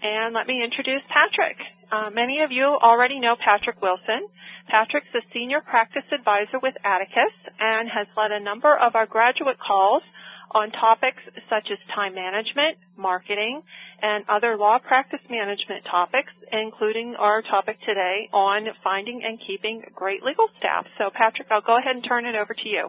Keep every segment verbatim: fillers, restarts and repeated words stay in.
and let me introduce Patrick. Uh, many of you already know Patrick Wilson. Patrick's a senior practice advisor with Atticus and has led a number of our graduate calls on topics such as time management, marketing, and other law practice management topics, including our topic today on finding and keeping great legal staff. So, Patrick, I'll go ahead and turn it over to you.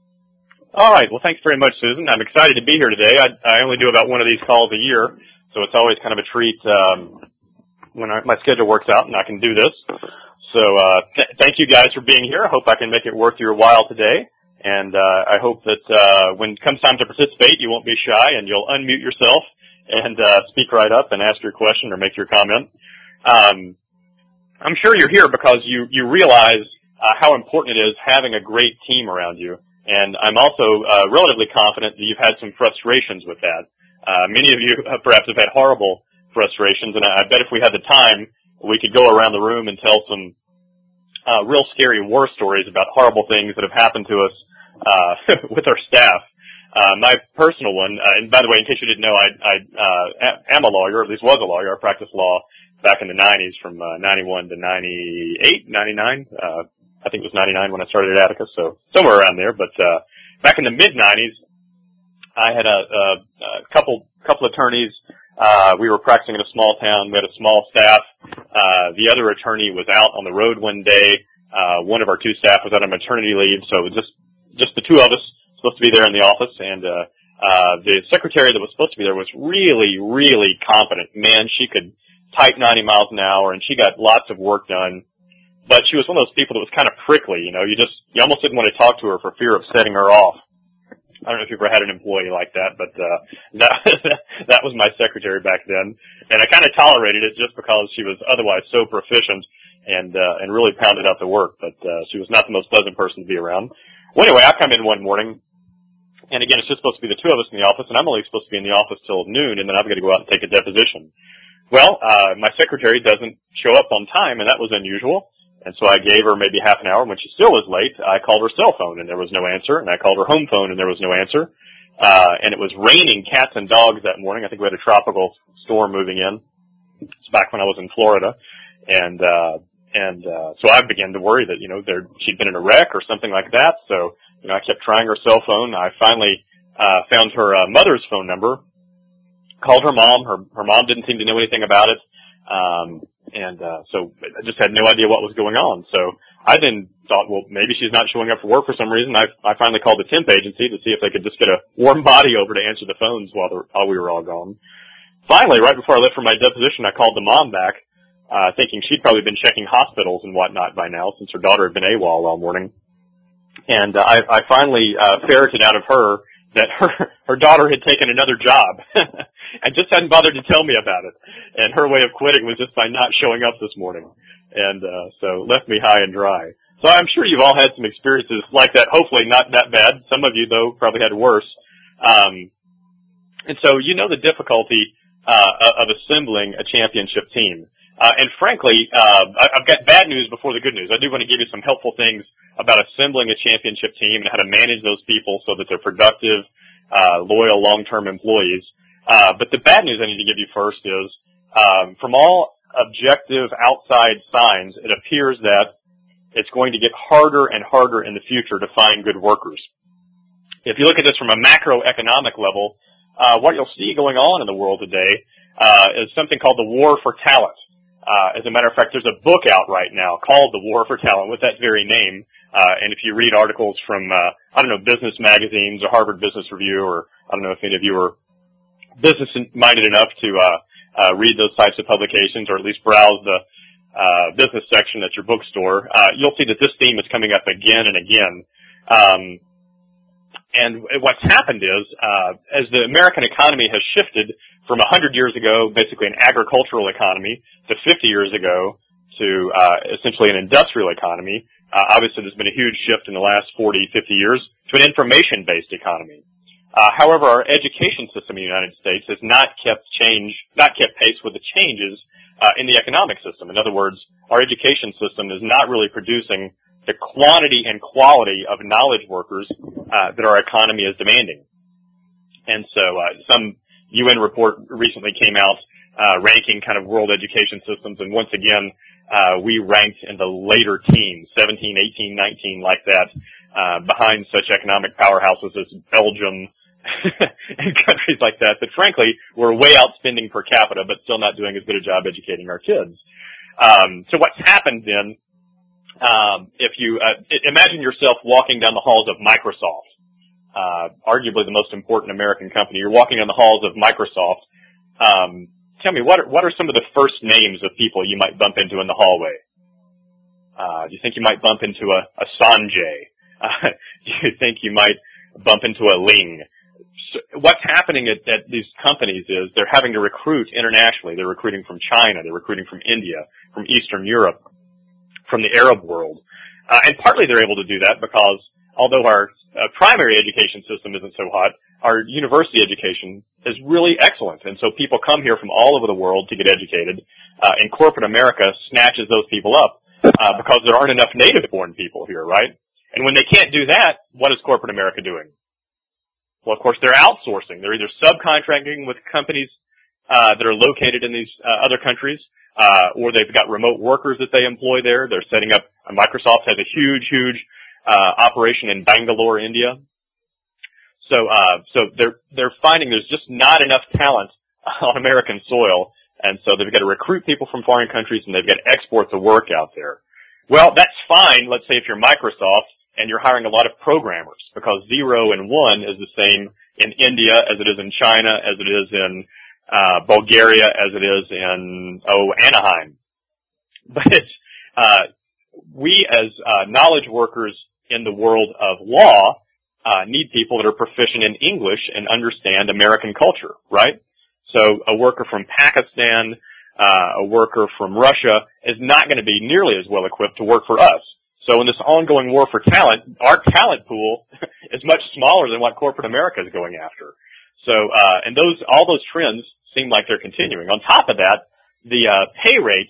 All right. Well, thanks very much, Susan. I'm excited to be here today. I, I only do about one of these calls a year, so it's always kind of a treat um, when I, my schedule works out and I can do this. So uh, th- thank you guys for being here. I hope I can make it worth your while today. And uh, I hope that uh, when it comes time to participate, you won't be shy and you'll unmute yourself and uh, speak right up and ask your question or make your comment. Um, I'm sure you're here because you, you realize uh, how important it is having a great team around you. And I'm also uh, relatively confident that you've had some frustrations with that. Uh, many of you uh, perhaps have had horrible frustrations, and I, I bet if we had the time, we could go around the room and tell some uh, real scary war stories about horrible things that have happened to us uh, with our staff. Uh, my personal one, uh, and by the way, in case you didn't know, I, I uh, am a lawyer, or at least was a lawyer. I practiced law back in the nineties from uh, ninety-one to ninety-eight, ninety-nine. Uh, I think it was ninety-nine when I started at Atticus, so somewhere around there. But uh, back in the mid nineties, I had a, a, a couple couple attorneys. Uh, we were practicing in a small town. We had a small staff. Uh, the other attorney was out on the road one day. Uh, one of our two staff was out on maternity leave, so it was just just the two of us supposed to be there in the office. And uh, uh, the secretary that was supposed to be there was really, really competent. Man, she could type ninety miles an hour, and she got lots of work done. But she was one of those people that was kind of prickly, you know. You just, you almost didn't want to talk to her for fear of setting her off. I don't know if you've ever had an employee like that, but uh, that that was my secretary back then, and I kind of tolerated it just because she was otherwise so proficient and uh, and really pounded out the work. But uh, she was not the most pleasant person to be around. Well, anyway, I come in one morning, and again, it's just supposed to be the two of us in the office, and I'm only supposed to be in the office till noon, and then I've got to go out and take a deposition. Well, uh, my secretary doesn't show up on time, and that was unusual. And so I gave her maybe half an hour. When she still was late, I called her cell phone, and there was no answer. And I called her home phone, and there was no answer. Uh, and it was raining cats and dogs that morning. I think we had a tropical storm moving in. It's back when I was in Florida. And, uh, and, uh, so I began to worry that, you know, there, she'd been in a wreck or something like that. So, you know, I kept trying her cell phone. I finally, uh, found her, uh, mother's phone number, called her mom. Her, her mom didn't seem to know anything about it. Um, And, uh, so I just had no idea what was going on. So I then thought, well, maybe she's not showing up for work for some reason. I, I finally called the temp agency to see if they could just get a warm body over to answer the phones while, the, while we were all gone. Finally, right before I left for my deposition, I called the mom back, uh, thinking she'd probably been checking hospitals and whatnot by now since her daughter had been AWOL all morning. And, uh, I, I finally, uh, ferreted out of her that her, her daughter had taken another job and just hadn't bothered to tell me about it. And her way of quitting was just by not showing up this morning. And, uh, so left me high and dry. So I'm sure you've all had some experiences like that, hopefully not that bad. Some of you, though, probably had worse. Um, and so you know the difficulty, uh, of assembling a championship team. Uh, and frankly, uh, I've got bad news before the good news. I do want to give you some helpful things about assembling a championship team and how to manage those people so that they're productive, uh, loyal, long-term employees. Uh, but the bad news I need to give you first is, um, from all objective outside signs, it appears that it's going to get harder and harder in the future to find good workers. If you look at this from a macroeconomic level, uh, what you'll see going on in the world today, uh, is something called the war for talent. Uh, as a matter of fact, there's a book out right now called The War for Talent with that very name. Uh, and if you read articles from, uh, I don't know, business magazines or Harvard Business Review, or I don't know if any of you are business-minded enough to, uh, uh, read those types of publications or at least browse the, uh, business section at your bookstore, uh, you'll see that this theme is coming up again and again. Um, and what's happened is, uh, as the American economy has shifted from a hundred years ago, basically an agricultural economy, to fifty years ago to uh, essentially an industrial economy. Uh, obviously, there's been a huge shift in the last forty, fifty years to an information-based economy. Uh, however, our education system in the United States has not kept change, not kept pace with the changes uh, in the economic system. In other words, our education system is not really producing the quantity and quality of knowledge workers uh, that our economy is demanding. And so, uh, some U N report recently came out uh, ranking kind of world education systems. And once again, uh, we ranked in the later teens, seventeen, eighteen, nineteen, like that, uh, behind such economic powerhouses as Belgium and countries like that, that frankly, we're way outspending per capita, but still not doing as good a job educating our kids. Um, so what's happened then, um, if you, uh, imagine yourself walking down the halls of Microsoft, uh, arguably the most important American company. You're walking down the halls of Microsoft. Um, tell me, what are, what are some of the first names of people you might bump into in the hallway? Uh, do you think you might bump into a, a Sanjay? Uh, do you think you might bump into a Ling? So what's happening at, at these companies is they're having to recruit internationally. They're recruiting from China. They're recruiting from India, from Eastern Europe, from the Arab world. Uh, and partly they're able to do that because although our uh, primary education system isn't so hot, our university education is really excellent. And so people come here from all over the world to get educated, uh, and corporate America snatches those people up uh, because there aren't enough native-born people here, right? And when they can't do that, what is corporate America doing? Well, of course, they're outsourcing. They're either subcontracting with companies uh, that are located in these uh, other countries, uh, or they've got remote workers that they employ there. They're setting up. Uh, Microsoft has a huge, huge uh, operation in Bangalore, India. So, uh, so they're they're finding there's just not enough talent on American soil, and so they've got to recruit people from foreign countries, and they've got to export the work out there. Well, that's fine. Let's say if you're Microsoft and you're hiring a lot of programmers, because zero and one is the same in India as it is in China, as it is in uh, Bulgaria, as it is in, oh, Anaheim. But uh, we as uh, knowledge workers in the world of law uh, need people that are proficient in English and understand American culture, right? So a worker from Pakistan, uh, a worker from Russia is not going to be nearly as well equipped to work for us. So in this ongoing war for talent, our talent pool is much smaller than what corporate America is going after. So, uh, and those, all those trends seem like they're continuing. On top of that, the, uh, pay rate,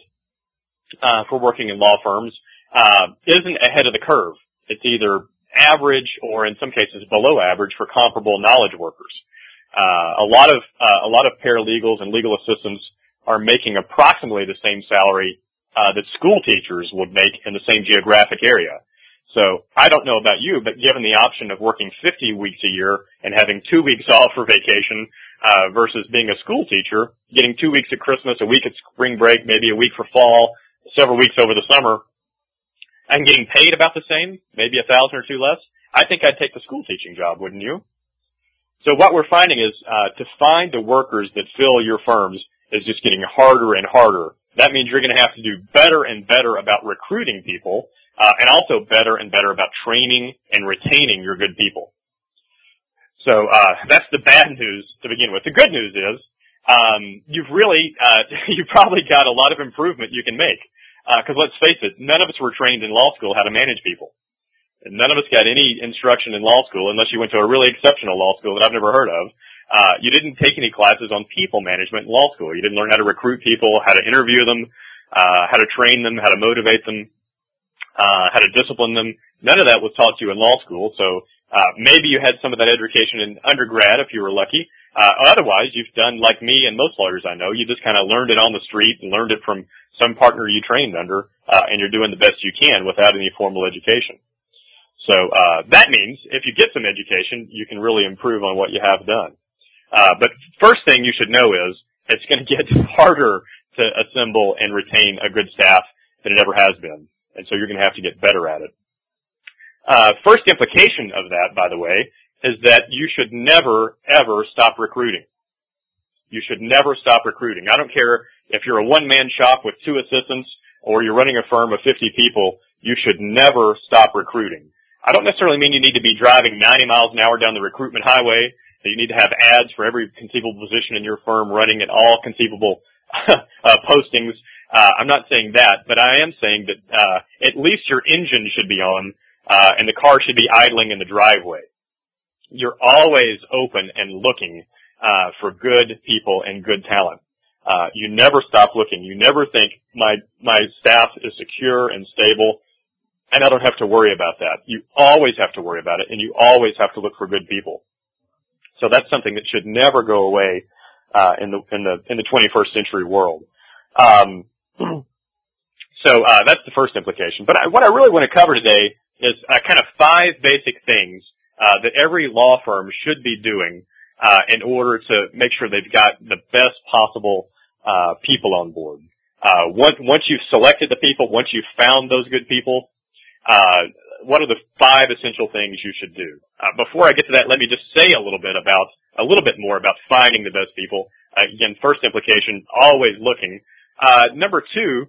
uh, for working in law firms, uh, isn't ahead of the curve. It's either average or in some cases below average for comparable knowledge workers. Uh, a lot of, uh, a lot of paralegals and legal assistants are making approximately the same salary Uh, that school teachers would make in the same geographic area. So I don't know about you, but given the option of working fifty weeks a year and having two weeks off for vacation uh, versus being a school teacher, getting two weeks at Christmas, a week at spring break, maybe a week for fall, several weeks over the summer, and getting paid about the same, maybe a thousand or two less, I think I'd take the school teaching job, wouldn't you? So what we're finding is uh, to find the workers that fill your firms is just getting harder and harder. That means you're going to have to do better and better about recruiting people, uh, and also better and better about training and retaining your good people. So, uh, that's the bad news to begin with. The good news is, um, you've really, uh, you've probably got a lot of improvement you can make. Uh, cause let's face it, none of us were trained in law school how to manage people. And none of us got any instruction in law school unless you went to a really exceptional law school that I've never heard of. Uh, you didn't take any classes on people management in law school. You didn't learn how to recruit people, how to interview them, uh, how to train them, how to motivate them, uh, how to discipline them. None of that was taught to you in law school. So, uh, maybe you had some of that education in undergrad if you were lucky. Uh, otherwise, you've done like me and most lawyers I know. You just kind of learned it on the street and learned it from some partner you trained under, uh, and you're doing the best you can without any formal education. So, uh, that means if you get some education, you can really improve on what you have done. Uh, but first thing you should know is it's going to get harder to assemble and retain a good staff than it ever has been. And so you're going to have to get better at it. Uh, first implication of that, by the way, is that you should never, ever stop recruiting. You should never stop recruiting. I don't care if you're a one-man shop with two assistants or you're running a firm of fifty people, you should never stop recruiting. I don't necessarily mean you need to be driving ninety miles an hour down the recruitment highway, that you need to have ads for every conceivable position in your firm running at all conceivable uh, postings. Uh, I'm not saying that, but I am saying that uh, at least your engine should be on, uh, and the car should be idling in the driveway. You're always open and looking uh, for good people and good talent. Uh, you never stop looking. You never think my my staff is secure and stable, and I don't have to worry about that. You always have to worry about it, and you always have to look for good people. So that's something that should never go away uh, in the in the in the twenty-first century world. Um, so uh, that's the first implication. But I, what I really want to cover today is uh, kind of five basic things uh, that every law firm should be doing uh, in order to make sure they've got the best possible uh, people on board. Uh, once, once you've selected the people, once you've found those good people, uh, what are the five essential things you should do? Uh, before I get to that, let me just say a little bit about, a little bit more about finding the best people. Uh, again, first implication, always looking. Uh, number two,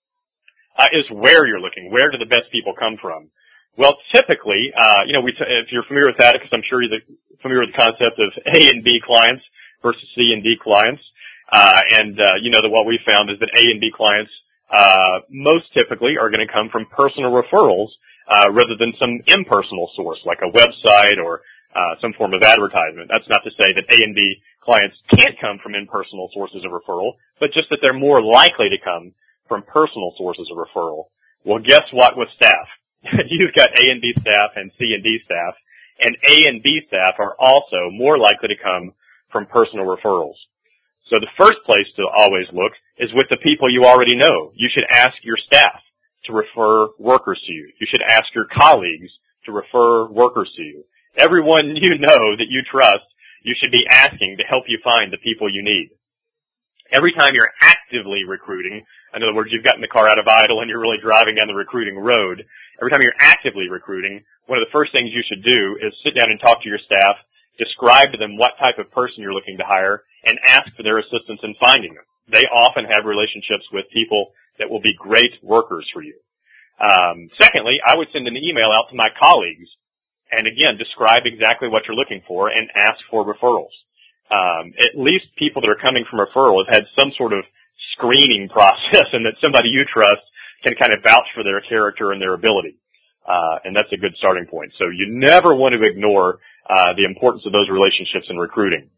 uh, is where you're looking. Where do the best people come from? Well, typically, uh, you know, we, t- if you're familiar with Atticus, I'm sure you're familiar with the concept of A and B clients versus C and D clients. Uh, and, uh, you know that what we found is that A and B clients, uh, most typically are going to come from personal referrals, uh, rather than some impersonal source like a website or, uh, some form of advertisement. That's not to say that A and B clients can't come from impersonal sources of referral, but just that they're more likely to come from personal sources of referral. Well, guess what with staff? You've got A and B staff and C and D staff, and A and B staff are also more likely to come from personal referrals. So the first place to always look is with the people you already know. You should ask your staff to refer workers to you. You should ask your colleagues to refer workers to you. Everyone you know that you trust, you should be asking to help you find the people you need. Every time you're actively recruiting, in other words, you've gotten the car out of idle and you're really driving down the recruiting road, every time you're actively recruiting, one of the first things you should do is sit down and talk to your staff, describe to them what type of person you're looking to hire, and ask for their assistance in finding them. They often have relationships with people that will be great workers for you. Um, secondly, I would send an email out to my colleagues and, again, describe exactly what you're looking for and ask for referrals. Um, at least people that are coming from referral have had some sort of screening process and that somebody you trust can kind of vouch for their character and their ability. Uh, and that's a good starting point. So you never want to ignore uh, the importance of those relationships in recruiting.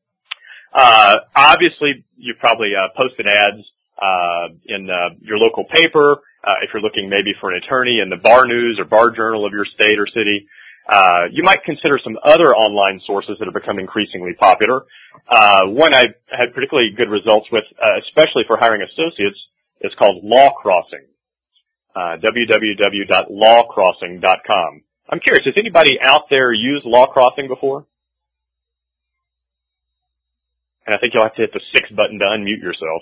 Uh, obviously, you've probably uh, posted ads uh, in uh, your local paper. Uh, if you're looking maybe for an attorney in the Bar News or Bar Journal of your state or city, uh, you might consider some other online sources that have become increasingly popular. Uh, one I've had particularly good results with, uh, especially for hiring associates, is called Law Crossing. Uh, w w w dot law crossing dot com. I'm curious, has anybody out there used Law Crossing before? And I think you'll have to hit the six button to unmute yourself.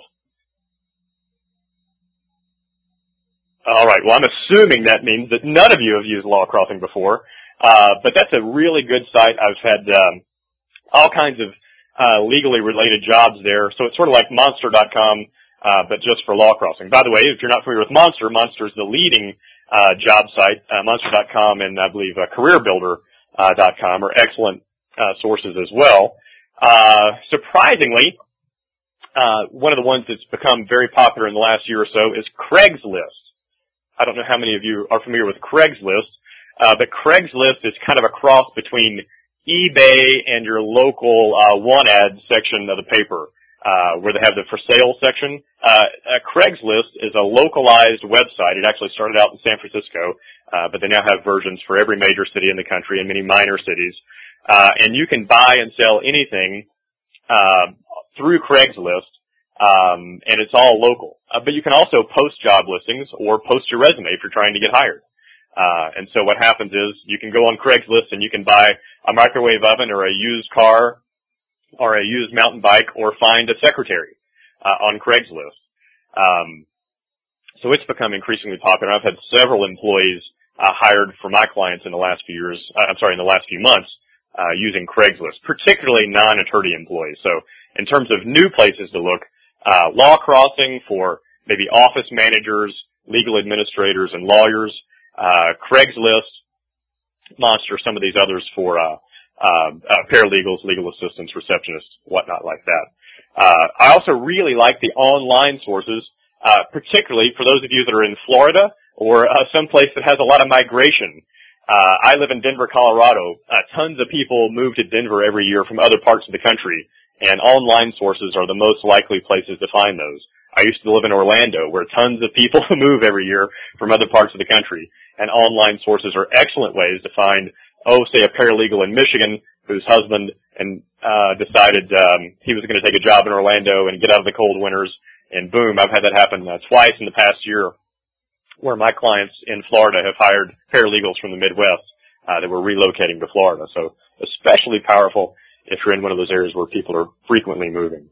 All right. Well, I'm assuming that means that none of you have used Law Crossing before, uh, but that's a really good site. I've had um, all kinds of uh, legally related jobs there. So it's sort of like monster dot com, uh, but just for Law Crossing. By the way, if you're not familiar with Monster, Monster is the leading uh, job site. Uh, monster dot com and I believe uh, career builder dot com are excellent uh, sources as well. Uh, surprisingly, uh, one of the ones that's become very popular in the last year or so is Craigslist. I don't know how many of you are familiar with Craigslist, uh, but Craigslist is kind of a cross between eBay and your local uh, want ad section of the paper, uh, where they have the for sale section. Uh, uh, Craigslist is a localized website. It actually started out in San Francisco, uh, but they now have versions for every major city in the country and many minor cities. Uh, and you can buy and sell anything, uh, through Craigslist, um, and it's all local. Uh, but you can also post job listings or post your resume if you're trying to get hired. Uh, and so what happens is you can go on Craigslist and you can buy a microwave oven or a used car or a used mountain bike or find a secretary, uh, on Craigslist. Um, so it's become increasingly popular. I've had several employees, uh, hired for my clients in the last few years, uh, I'm sorry, in the last few months. Uh, using Craigslist, particularly non-attorney employees. So in terms of new places to look, uh, Law Crossing for maybe office managers, legal administrators, and lawyers, uh, Craigslist, Monster, some of these others for uh, uh, uh, paralegals, legal assistants, receptionists, whatnot like that. Uh, I also really like the online sources, uh, particularly for those of you that are in Florida or uh, someplace that has a lot of migration. Uh, I live in Denver, Colorado. Uh, tons of people move to Denver every year from other parts of the country, and online sources are the most likely places to find those. I used to live in Orlando, where tons of people move every year from other parts of the country, and online sources are excellent ways to find, oh, say a paralegal in Michigan whose husband and uh decided um he was going to take a job in Orlando and get out of the cold winters, and boom, I've had that happen uh, twice in the past year, where my clients in Florida have hired paralegals from the Midwest uh, that were relocating to Florida. So especially powerful if you're in one of those areas where people are frequently moving.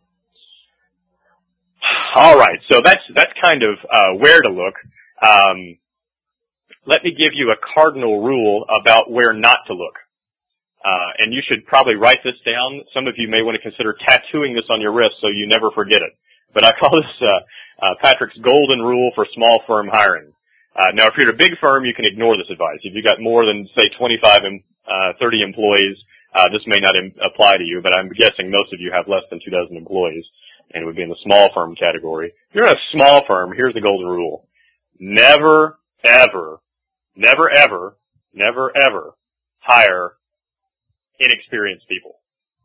All right, so that's that's kind of uh, where to look. Um, let me give you a cardinal rule about where not to look. Uh, and you should probably write this down. Some of you may want to consider tattooing this on your wrist so you never forget it. But I call this uh, uh, Patrick's golden rule for small firm hiring. Uh, now, if you're a big firm, you can ignore this advice. If you've got more than, say, twenty-five and uh, thirty employees, uh, this may not im- apply to you, but I'm guessing most of you have less than two dozen employees, and it would be in the small firm category. If you're in a small firm, here's the golden rule. Never, ever, never, ever, never, ever hire inexperienced people.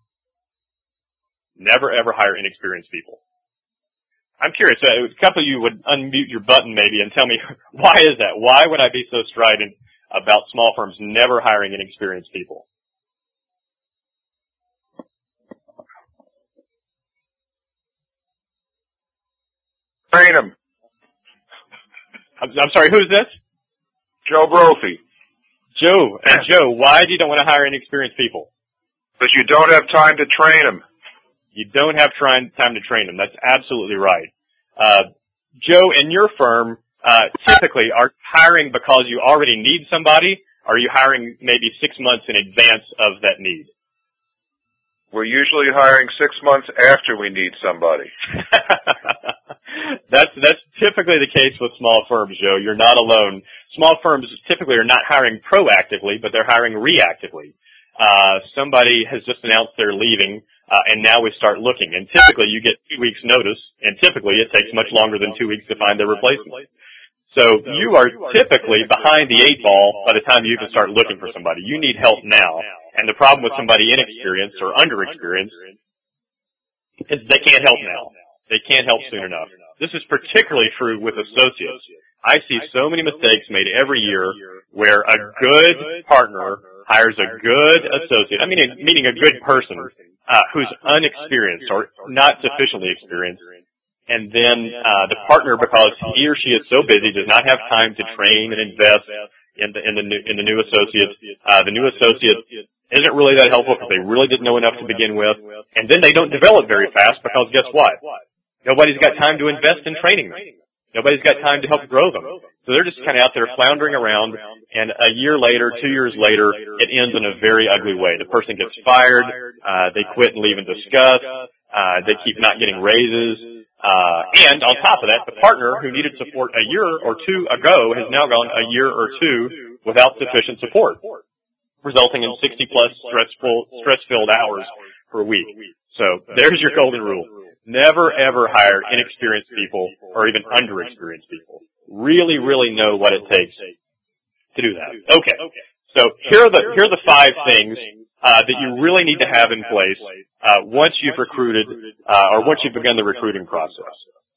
Never, ever hire inexperienced people. I'm curious, uh, a couple of you would unmute your button maybe and tell me, why is that? Why would I be so strident about small firms never hiring inexperienced people? Train them. I'm, I'm sorry, who's this? Joe Brophy. Joe. And Joe, why do you don't want to hire inexperienced people? Because you don't have time to train them. You don't have try- time to train them. That's absolutely right. Uh, Joe, in your firm, uh, typically are hiring because you already need somebody, or are you hiring maybe six months in advance of that need? We're usually hiring six months after we need somebody. that's, that's typically the case with small firms, Joe. You're not alone. Small firms typically are not hiring proactively, but they're hiring reactively. Uh, somebody has just announced they're leaving, uh, and now we start looking. And typically you get two weeks notice, and typically it takes much longer than two weeks to find their replacement. So you are typically behind the eight ball by the time you even start looking for somebody. You need help now. And the problem with somebody inexperienced or underexperienced is they can't help now. They can't help soon enough. This is particularly true with associates. I see so many mistakes made every year where a good partner hires a good associate, I mean, meaning a good person, uh, who's unexperienced or not sufficiently experienced, and then uh, the partner, because he or she is so busy, does not have time to train and invest in the in the new, in the new associate. Uh, the new associate isn't really that helpful because they really didn't know enough to begin with, and then they don't develop very fast because guess what? Nobody's got time to invest in training them. Nobody's got time to help grow them. So they're just kind of out there floundering around, and a year later, two years later, it ends in a very ugly way. The person gets fired, uh, they quit and leave in disgust, uh, they keep not getting raises, uh, and on top of that, the partner who needed support a year or two ago has now gone a year or two without sufficient support, resulting in sixty plus stressful, stress-filled hours per week. So there's your golden rule. Never ever hire inexperienced people or even underexperienced people. Really, really know what it takes to do that. Okay. So here are the, here are the five things, uh, that you really need to have in place, uh, once you've recruited, uh, or once you've begun the recruiting process.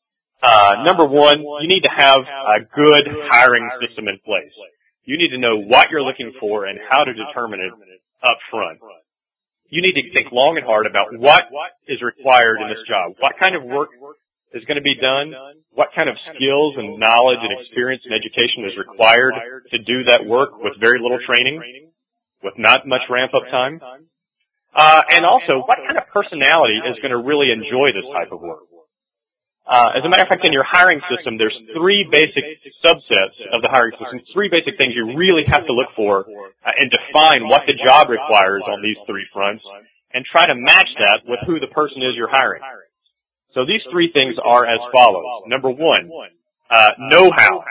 Uh, number one, you need to have a good hiring system in place. You need to know what you're looking for and how to determine it up front. You need to think long and hard about what is required in this job. What kind of work is going to be done? What kind of skills and knowledge and experience and education is required to do that work with very little training, with not much ramp-up time? Uh, and also, what kind of personality is going to really enjoy this type of work? Uh, as a matter of fact, in your hiring system, there's three basic subsets of the hiring system, three basic things you really have to look for uh, and define what the job requires on these three fronts and try to match that with who the person is you're hiring. So these three things are as follows. Number one, uh, know-how.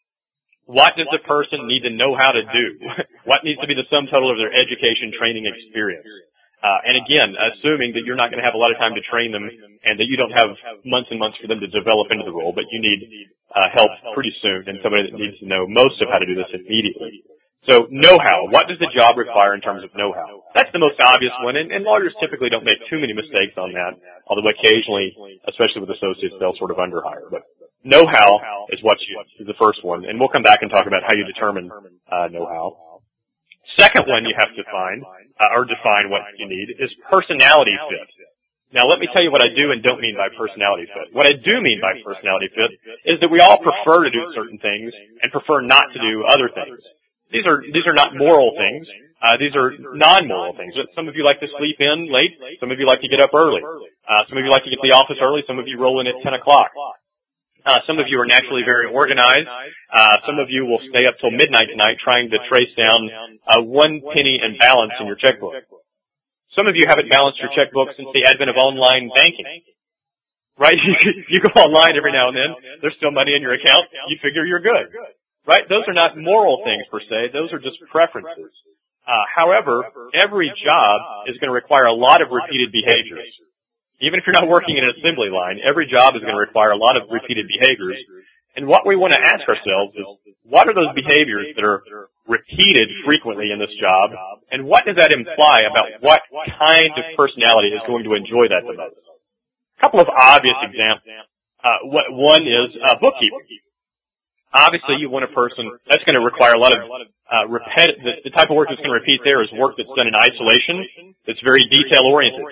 What does the person need to know how to do? What needs to be the sum total of their education, training, experience? Uh, and again, assuming that you're not going to have a lot of time to train them and that you don't have months and months for them to develop into the role, but you need uh, help pretty soon and somebody that needs to know most of how to do this immediately. So know-how. What does the job require in terms of know-how? That's the most obvious one, and, and lawyers typically don't make too many mistakes on that, although occasionally, especially with associates, they'll sort of underhire. But know-how is what you, is the first one, and we'll come back and talk about how you determine uh, know-how. Second one you have to find, uh, or define what you need, is personality fit. Now, let me tell you what I do and don't mean by personality fit. What I do mean by personality fit is that we all prefer to do certain things and prefer not to do other things. These are these are not moral things. Uh, these are non-moral things. Some of you like to sleep in late. Some of you like to get up early. Uh, some of you like to get to the office early. Some of you roll in at ten o'clock. Uh, some of you are naturally very organized. Uh, some of you will stay up till midnight tonight trying to trace down uh, one penny and balance in your checkbook. Some of you haven't balanced your checkbook since the advent of online banking. Right? You go online every now and then. There's still money in your account. You figure you're good. Right? Those are not moral things per se. Those are just preferences. Uh, however, every job is going to require a lot of repeated behaviors. Even if you're not working in an assembly line, every job is going to require a lot of repeated behaviors. And what we want to ask ourselves is, what are those behaviors that are repeated frequently in this job, and what does that imply about what kind of personality is going to enjoy that the most? A couple of obvious examples. Uh, one is uh, bookkeeping. Obviously, you want a person that's going to require a lot of uh, repet. The, the type of work that's going to repeat there is work that's done in isolation. That's very detail oriented.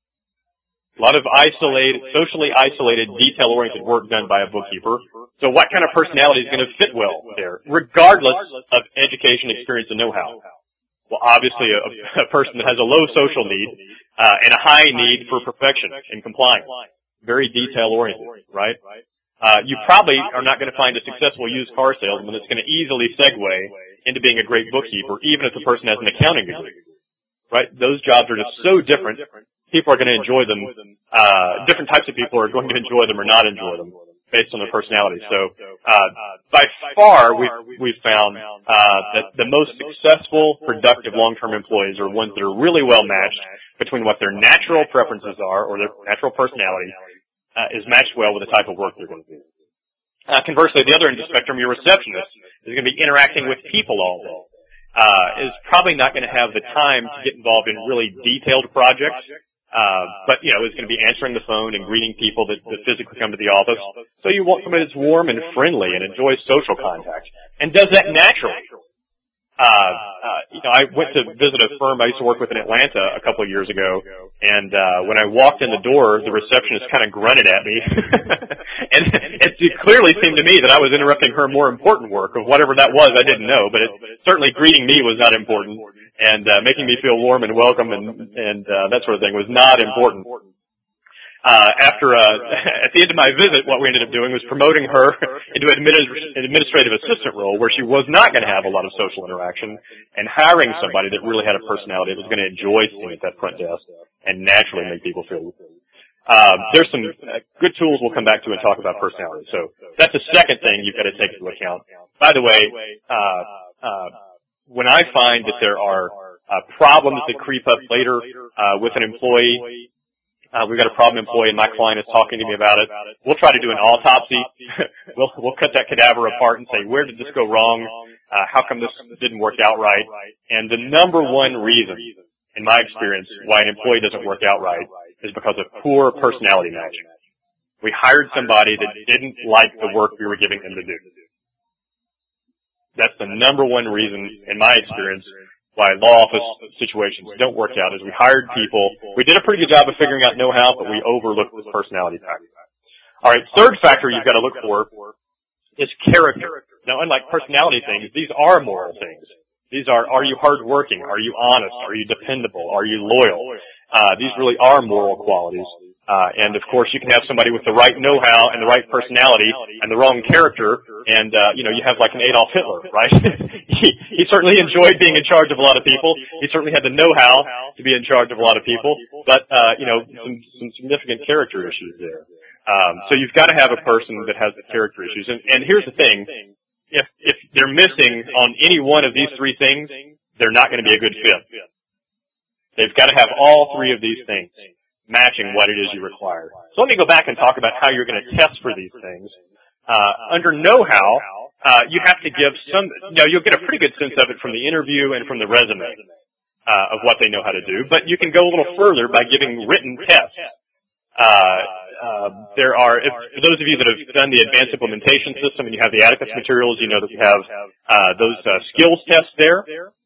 A lot of isolated, socially isolated, detail-oriented work done by a bookkeeper. So what kind of personality is going to fit well there, regardless of education, experience, and know-how? Well, obviously, a, a person that has a low social need uh, and a high need for perfection and compliance. Very detail-oriented, right? Uh, you probably are not going to find a successful used car salesman that's going to easily segue into being a great bookkeeper, even if the person has an accounting degree. Right? Those jobs are just so different. People are going to enjoy them. Uh, different types of people are going to enjoy them or not enjoy them based on their personality. So, uh, by far, we've, we've found, uh, that the most successful, productive long-term employees are ones that are really well matched between what their natural preferences are or their natural personality, uh, is matched well with the type of work they're going to do. Uh, conversely, the other end of the spectrum, your receptionist is going to be interacting with people all day. Uh, is probably not going to have the time to get involved in really detailed projects. Uh, but, you know, is going to be answering the phone and greeting people that, that physically come to the office. So you want somebody that's warm and friendly and enjoys social contact and does that naturally. Uh, uh, you know, I went to visit a firm I used to work with in Atlanta a couple of years ago, and, uh, when I walked in the door, the receptionist kind of grunted at me. And it, it clearly seemed to me that I was interrupting her more important work of whatever that was. I didn't know, but it, certainly greeting me was not important. And uh, making me feel warm and welcome and, and uh, that sort of thing was not important. Uh, after, uh, at the end of my visit, what we ended up doing was promoting her into an administrative assistant role where she was not going to have a lot of social interaction and hiring somebody that really had a personality that was going to enjoy sitting at that front desk and naturally make people feel. Um, there's some uh, good tools we'll come back to and talk about personality. So that's the second thing you've got to take into account. By the way, uh, uh, when I find that there are uh, problems that creep up later uh, with an employee, uh, we've got a problem employee and my client is talking to me about it, we'll try to do an autopsy. we'll, we'll cut that cadaver apart and say, where did this go wrong? Uh, how come this didn't work out right? And the number one reason, in my experience, why an employee doesn't work out right is because of poor personality match. We hired somebody that didn't like the work we were giving them to do. That's the number one reason, in my experience, why law office situations don't work out, is we hired people. We did a pretty good job of figuring out know-how, but we overlooked this personality factor. All right, third factor you've got to look for is character. Now, unlike personality things, these are moral things. These are, are you hardworking? Are you honest? Are you dependable? Are you loyal? Uh, these really are moral qualities. Uh, and of course you can have somebody with the right know-how and the right personality and the wrong character and, uh, you know, you have like an Adolf Hitler, right? he, he certainly enjoyed being in charge of a lot of people. He certainly had the know-how to be in charge of a lot of people, but, uh, you know, some, some significant character issues there. Um, so you've got to have a person that has the character issues. And, and here's the thing. If, if they're missing on any one of these three things, they're not going to be a good fit. They've got to have all three of these things matching what it is you require. So let me go back and talk about how you're going to test for these things. Uh, under know-how, uh, you have to give some, you know, you'll get a pretty good sense of it from the interview and from the resume, uh, of what they know how to do, but you can go a little further by giving written tests. Uh, uh, there are, if, for those of you that have done the advanced implementation system and you have the Atticus materials, you know that we have, uh, those, uh, skills tests there.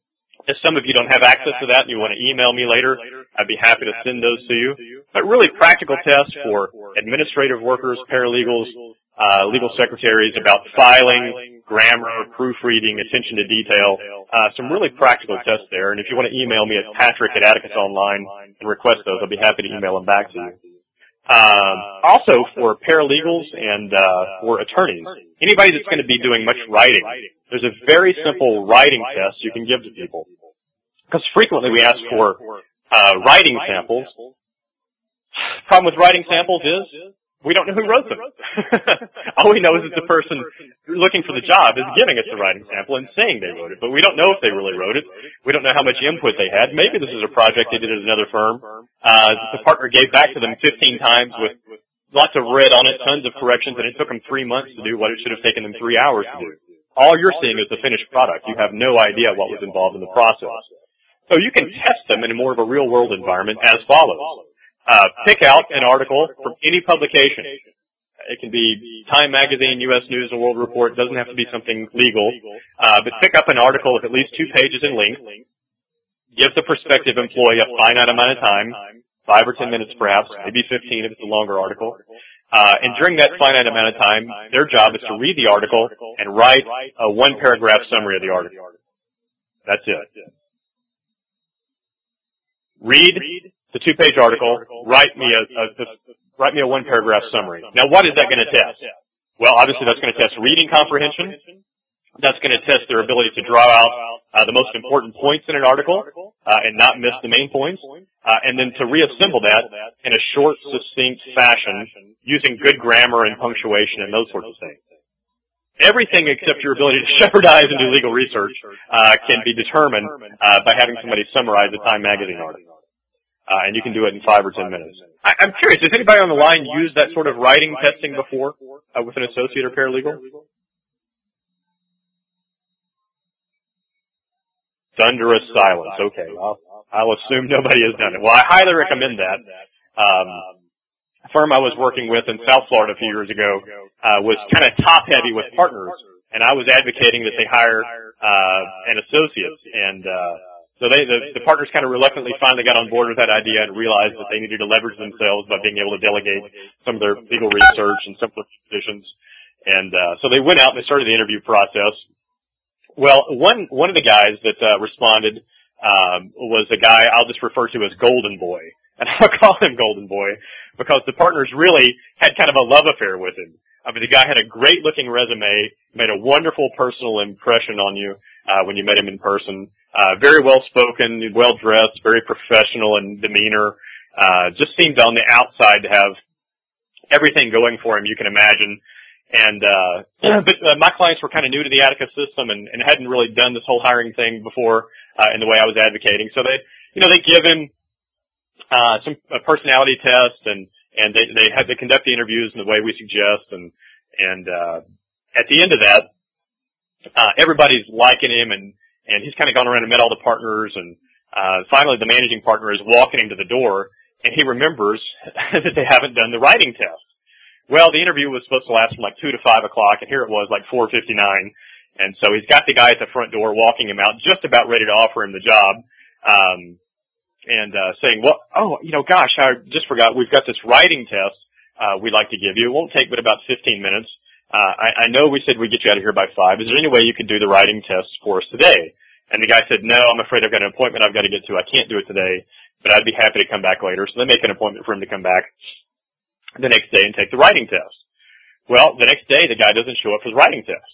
If some of you don't have access to that and you want to email me later, I'd be happy to send those to you. But really practical tests for administrative workers, paralegals, uh, legal secretaries about filing, grammar, proofreading, attention to detail. Uh, some really practical tests there. And if you want to email me at Patrick at Atticus Online and request those, I'll be happy to email them back to you. Um, also for paralegals and uh, for attorneys, anybody that's going to be doing much writing, there's a very simple writing test you can give to people. Because frequently we ask for uh, writing samples. Problem with writing samples is we don't know who wrote them. All we know is that the person looking for the job is giving us a writing sample and saying they wrote it, but we don't know if they really wrote it. We don't know how much input they had. Maybe this is a project they did at another firm. Uh, the partner gave back to them fifteen times with lots of red on it, tons of corrections, and it took them three months to do what it should have taken them three hours to do. All you're seeing is the finished product. You have no idea what was involved in the process. So you can test them in a more of a real-world environment as follows. Uh, pick out an article from any publication. It can be Time Magazine, U S News and World Report. It doesn't have to be something legal. Uh, but pick up an article of at least two pages in length. Give the prospective employee a finite amount of time, five or ten minutes perhaps, maybe fifteen if it's a longer article. Uh, and during that finite amount of time, their job is to read the article and write a one-paragraph summary of the article. That's it. Read the two-page article, write me a, a, a write me a one-paragraph summary. Now, what is that going to test? Well, obviously, that's going to test reading comprehension. That's going to test their ability to draw out uh, the most important points in an article uh, and not miss the main points, uh, and then to reassemble that in a short, succinct fashion using good grammar and punctuation and those sorts of things. Everything except your ability to shepherdize and do legal research uh, can be determined uh, by having somebody summarize a Time Magazine article. Uh, and you can do it in five or ten minutes. I, I'm curious, has anybody on the line used that sort of writing testing before uh, with an associate or paralegal? Thunderous silence. Okay, I'll, I'll assume nobody has done it. Well, I highly recommend that. Um, a firm I was working with in South Florida a few years ago uh, was kind of top-heavy with partners, and I was advocating that they hire uh, an associate. And uh, so they, the, the partners kind of reluctantly finally got on board with that idea and realized that they needed to leverage themselves by being able to delegate some of their legal research and simpler positions. And uh, so they went out and they started the interview process. Well, one one of the guys that uh, responded um, was a guy I'll just refer to as Golden Boy, and I'll call him Golden Boy because the partners really had kind of a love affair with him. I mean, the guy had a great-looking resume, made a wonderful personal impression on you uh, when you met him in person. Uh, very well-spoken, well-dressed, very professional in demeanor. Uh, just seemed on the outside to have everything going for him you can imagine. And, uh, but uh, my clients were kind of new to the Atticus system and, and hadn't really done this whole hiring thing before, uh, in the way I was advocating. So they, you know, they give him, uh, some, a personality test and, and they, they had to conduct the interviews in the way we suggest. And, and, uh, at the end of that, uh, everybody's liking him and, and he's kind of gone around and met all the partners and, uh, finally the managing partner is walking him to the door and he remembers that they haven't done the writing test. Well, the interview was supposed to last from like two to five o'clock, and here it was like four fifty-nine. And so he's got the guy at the front door walking him out, just about ready to offer him the job, um, and uh, saying, "Well, oh, you know, gosh, I just forgot. We've got this writing test uh, we'd like to give you. It won't take but about fifteen minutes. Uh, I, I know we said we'd get you out of here by five. Is there any way you could do the writing test for us today?" And the guy said, "No, I'm afraid I've got an appointment I've got to get to. I can't do it today, but I'd be happy to come back later." So they make an appointment for him to come back the next day and take the writing test. Well, the next day the guy doesn't show up for the writing test.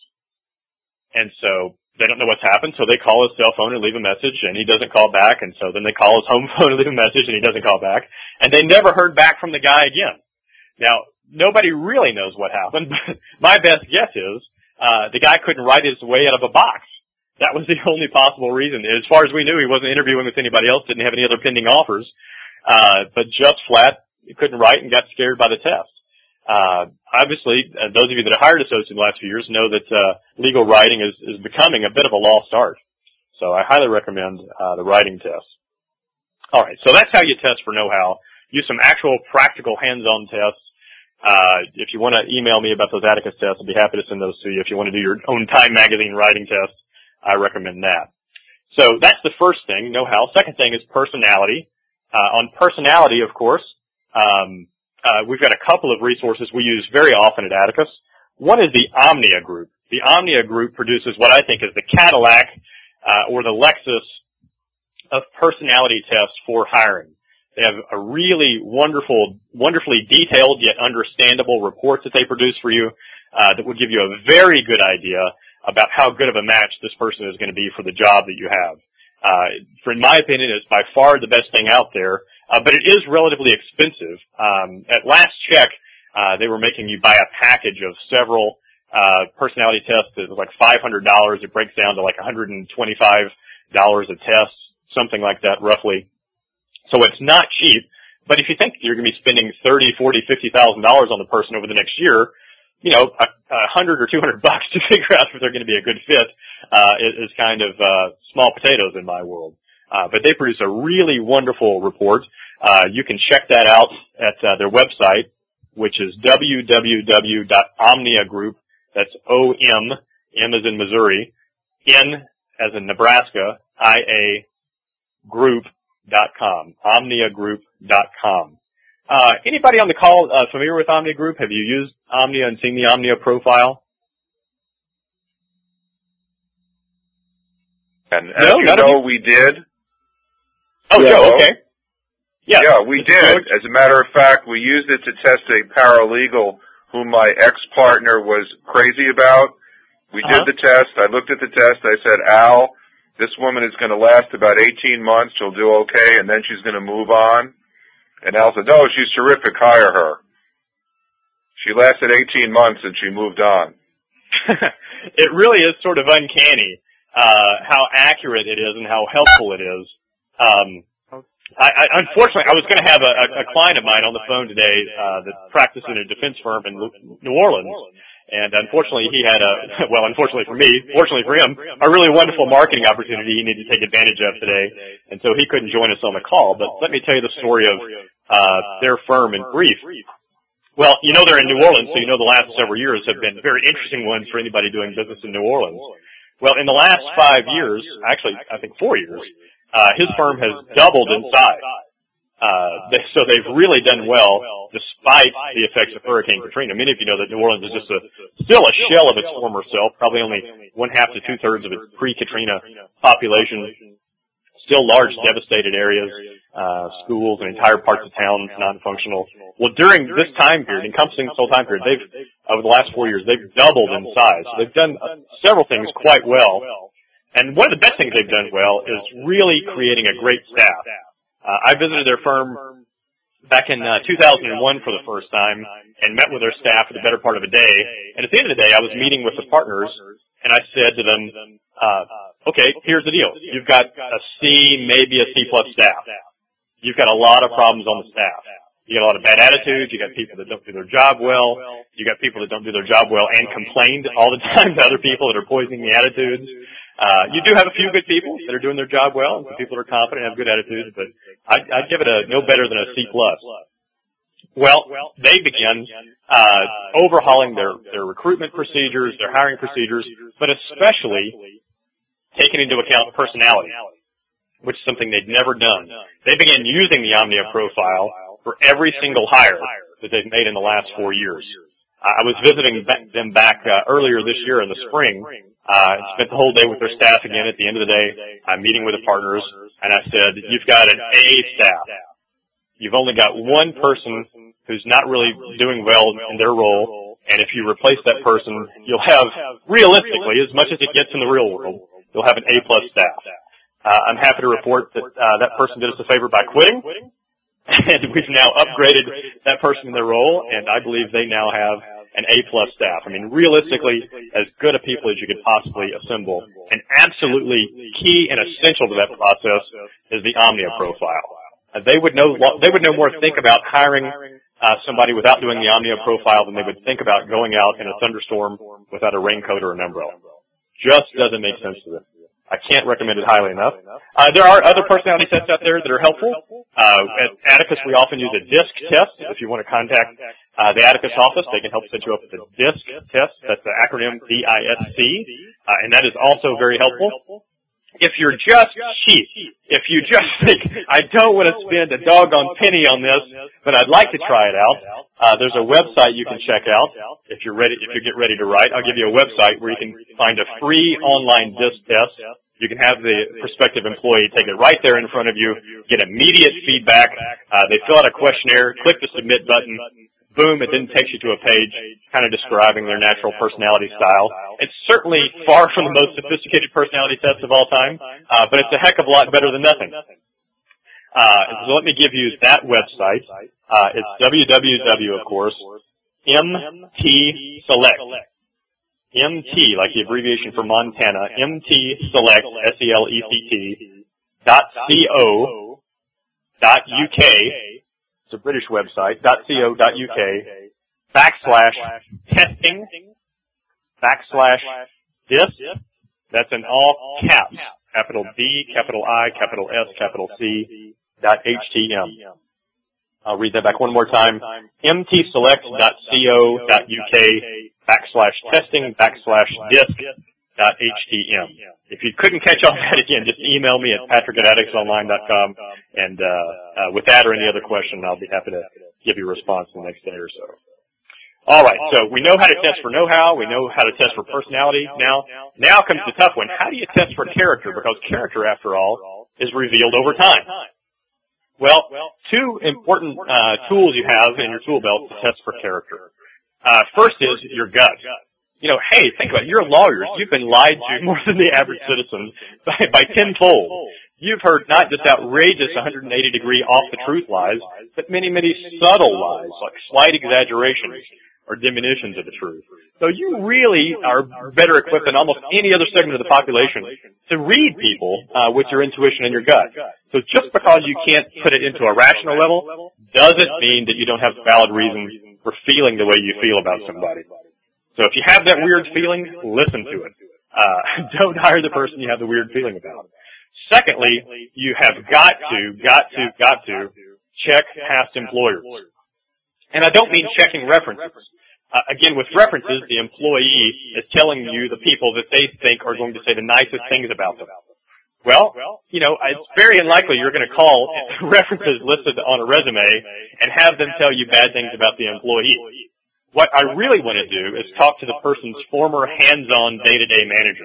And so they don't know what's happened, so they call his cell phone and leave a message and he doesn't call back, and so then they call his home phone and leave a message and he doesn't call back. And they never heard back from the guy again. Now, nobody really knows what happened, but my best guess is uh the guy couldn't write his way out of a box. That was the only possible reason. As far as we knew, he wasn't interviewing with anybody else, didn't have any other pending offers, uh but just flat he couldn't write and got scared by the test. Uh, obviously, uh, those of you that have hired associates in the last few years know that uh, legal writing is, is becoming a bit of a lost art. So I highly recommend uh, the writing test. All right, so that's how you test for know-how. Use some actual practical hands-on tests. Uh, if you want to email me about those Atticus tests, I'd be happy to send those to you. If you want to do your own Time Magazine writing test, I recommend that. So that's the first thing, know how. Second thing is personality. Uh, on personality, of course, um, uh, we've got a couple of resources we use very often at Atticus. One is the Omnia Group. The Omnia Group produces what I think is the Cadillac uh, or the Lexus of personality tests for hiring. They have a really wonderful, wonderfully detailed yet understandable report that they produce for you uh, that will give you a very good idea about how good of a match this person is going to be for the job that you have. Uh, for, in my opinion, it's by far the best thing out there, uh, but it is relatively expensive. Um, at last check, uh, they were making you buy a package of several uh, personality tests. It was like five hundred dollars. It breaks down to like one hundred twenty-five dollars a test, something like that, roughly. So it's not cheap, but if you think you're going to be spending thirty, forty, fifty thousand dollars on the person over the next year, you know, a, a hundred or two hundred bucks to figure out if they're going to be a good fit uh, is, is kind of uh, small potatoes in my world. Uh, but they produce a really wonderful report. Uh, you can check that out at uh, their website, which is w w w dot omnia group. That's O M, M as in Missouri, N as in Nebraska, I A group. Dot com, omnia group dot com. Uh, anybody on the call uh, familiar with Omnia Group? Have you used Omnia and seen the Omnia profile? And as no, you know, you? we did. Oh, yeah, Joe, okay. Yeah, yeah we did. As a matter of fact, we used it to test a paralegal whom my ex-partner was crazy about. We uh-huh. did the test. I looked at the test. I said, Al, this woman is going to last about eighteen months. She'll do okay, and then she's going to move on. And Al said, no, she's terrific. Hire her. She lasted eighteen months, and she moved on. It really is sort of uncanny uh, how accurate it is and how helpful it is. Um, I, I, unfortunately, I was going to have a, a client of mine on the phone today uh, that practiced in a defense firm in New Orleans. And unfortunately, he had a, well, unfortunately for me, fortunately for him, a really wonderful marketing opportunity he needed to take advantage of today. And so he couldn't join us on the call. But let me tell you the story of uh their firm in brief. Well, you know they're in New Orleans, so you know the last several years have been very interesting ones for anybody doing business in New Orleans. Well, in the last five years, actually, I think four years, uh his firm has doubled in size. Uh, they, so they've really done well despite the effects of Hurricane Katrina. Many of you know that New Orleans is just a, still a shell of its former self, probably only one half to two thirds of its pre-Katrina population. Still large, devastated areas, uh, schools and entire parts of town non-functional. Well, during this time period, encompassing this whole time period, they've, over the last four years, they've doubled in size. So they've done uh, several things quite well. And one of the best things they've done well is really creating a great staff. Uh, I visited their firm back in uh, two thousand one for the first time and met with their staff for the better part of a day. And at the end of the day, I was meeting with the partners, and I said to them, uh, okay, here's the deal. You've got a C, maybe a C plus staff. You've got a lot of problems on the staff. You got a lot of bad attitudes. You got people that don't do their job well. You got people that don't do their job well and complain all the time to other people that are poisoning the attitudes. Uh, you do have a few good people that are doing their job well, and some people that are competent and have good attitudes, but I'd, I'd give it a no better than a C plus. Well, they began uh, overhauling their, their recruitment procedures, their hiring procedures, but especially taking into account personality, which is something they'd never done. They began using the Omnia profile for every single hire that they've made in the last four years. I was visiting them back uh, earlier this year in the spring. Uh, spent the whole day with their staff again. At the end of the day, I'm meeting with the partners, and I said, you've got an A staff. You've only got one person who's not really doing well in their role, and if you replace that person, you'll have, realistically, as much as it gets in the real world, you'll have an A plus staff. Uh, I'm happy to report that uh, that person did us a favor by quitting, and we've now upgraded that person in their role, and I believe they now have an A-plus staff. I mean, realistically, as good a people as you could possibly assemble. And absolutely key and essential to that process is the Omnia profile. Uh, they would know they would no more think about hiring uh, somebody without doing the Omnia profile than they would think about going out in a thunderstorm without a raincoat or an umbrella. Just doesn't make sense to them. I can't recommend it highly enough. Uh, there are other personality tests out there that are helpful. Uh, at Atticus, we often use a DISC test. If you want to contact uh, the Atticus office, they can help set you up with a DISC test. That's the acronym D I S C, uh, and that is also very helpful. if you're just cheap, if you just think, I don't want to spend a doggone penny on this, but I'd like to try it out, uh, there's a website you can check out. If you're ready, if you get ready to write, I'll give you a website where you can find a free online disc test. You can have the prospective employee take it right there in front of you, get immediate feedback. Uh, they fill out a questionnaire, click the submit button. Boom, it then takes you to a page kind of describing their natural personality style. It's certainly far from the most sophisticated personality test of all time, uh, but it's a heck of a lot better than nothing. Uh, so let me give you that website. Uh, it's www, of course, M T Select. M T, like the abbreviation for Montana, M T Select, S E L E C T, dot co, dot U K, it's a British website, .co.uk, backslash testing, backslash this, that's in all caps, capital D, capital I, capital S, capital C, dot H T M. I'll read that back one more time, mtselect.co.uk, backslash testing, backslash disc, dot H T M. If you couldn't catch all that again, just email me at patrick at addicts online dot com, and uh, uh, with that or any other question, I'll be happy to give you a response the next day or so. All right, so we know how to test for know-how. We know how to test for personality. Now, now comes the tough one. How do you test for character? Because character, after all, is revealed over time. Well, two important uh, tools you have in your tool belt to test for character. Uh, first is your gut. You know, hey, think about it. You're lawyers. You've been lied to more than the average citizen by, by tenfold. You've heard not just outrageous one hundred eighty degree off-the-truth lies, but many, many subtle lies, like slight exaggerations or diminutions of the truth. So you really are better equipped than almost any other segment of the population to read people uh, with your intuition and your gut. So just because you can't put it into a rational level doesn't mean that you don't have valid reason for feeling the way you feel about somebody. So if you have that weird feeling, listen to it. Uh, don't hire the person you have the weird feeling about. Secondly, you have got to, got to, got to check past employers. And I don't mean checking references. Uh, again, with references, the employee is telling you the people that they think are going to say the nicest things about them. Well, you know, it's very unlikely you're going to call references listed on a resume and have them tell you bad things about the employee. What I really want to do is talk to the person's former hands-on day-to-day manager.